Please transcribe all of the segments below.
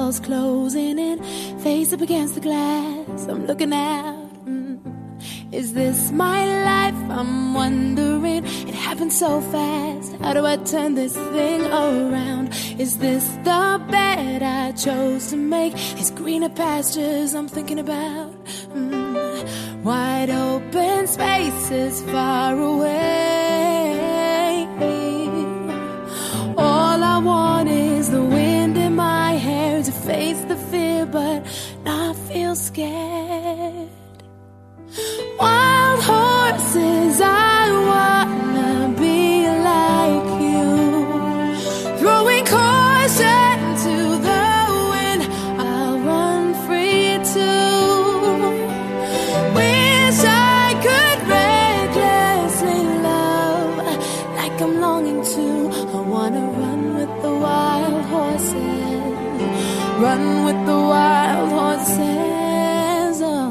walls closing in, face up against the glass, I'm looking out. Is this my life? I'm wondering. It happened so fast. How do I turn this thing around? Is this the bed I chose to make? These greener pastures I'm thinking about. Wide open spaces far away. All I want is the wind in my hair to face the fear but not feel scared. Wild horses, I wanna be like you, throwing caution to the wind, I'll run free too. Wish I could recklessly love like I'm longing to. I wanna run with the wild horses, run with the wild horses, oh.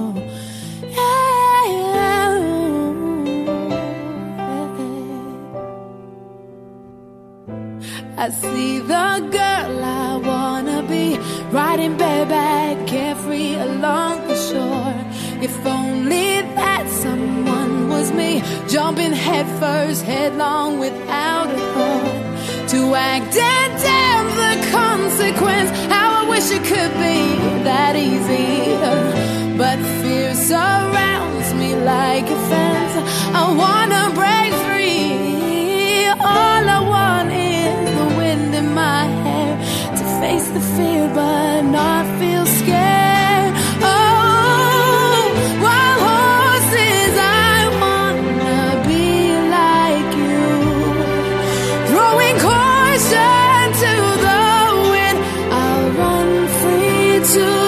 I see the girl I wanna be, riding bareback, carefree along the shore. If only that someone was me, jumping headfirst, headlong without a thought. To act and damn the consequence, how I wish it could be that easy. But fear surrounds me like a fence, I wanna break free. All I want is the wind in my hair to face the fear but not feel scared. Oh, wild horses, I wanna be like you, throwing caution to the wind, I'll run free too.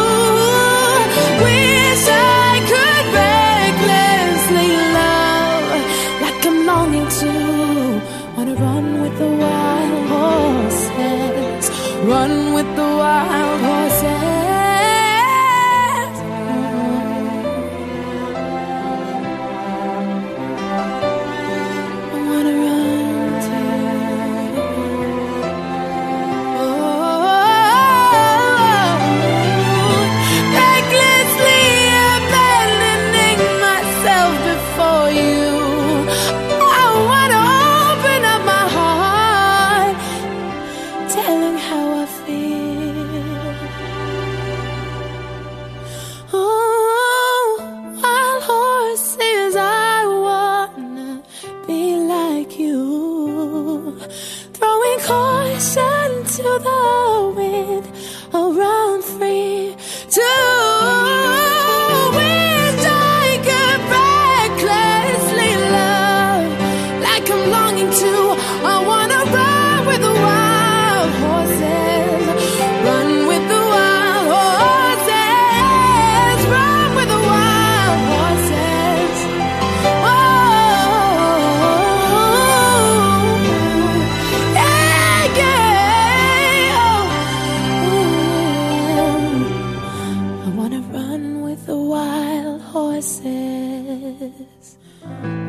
Wish I could recklessly love like I'm longing to. Wanna run with the wild horses, run with the wild horses. I wanna run too. Recklessly abandoning myself before you. I wanna open up my heart, telling how I feel. Oh, wild horses, I wanna be like you, throwing caution to the wind, I'll run free too. Wish I could recklessly love like I'm longing to. I wanna run with the wild horses, run with the wild horses, run with the wild horses. Oh, yeah, yeah. Oh, I wanna run with the wild horses.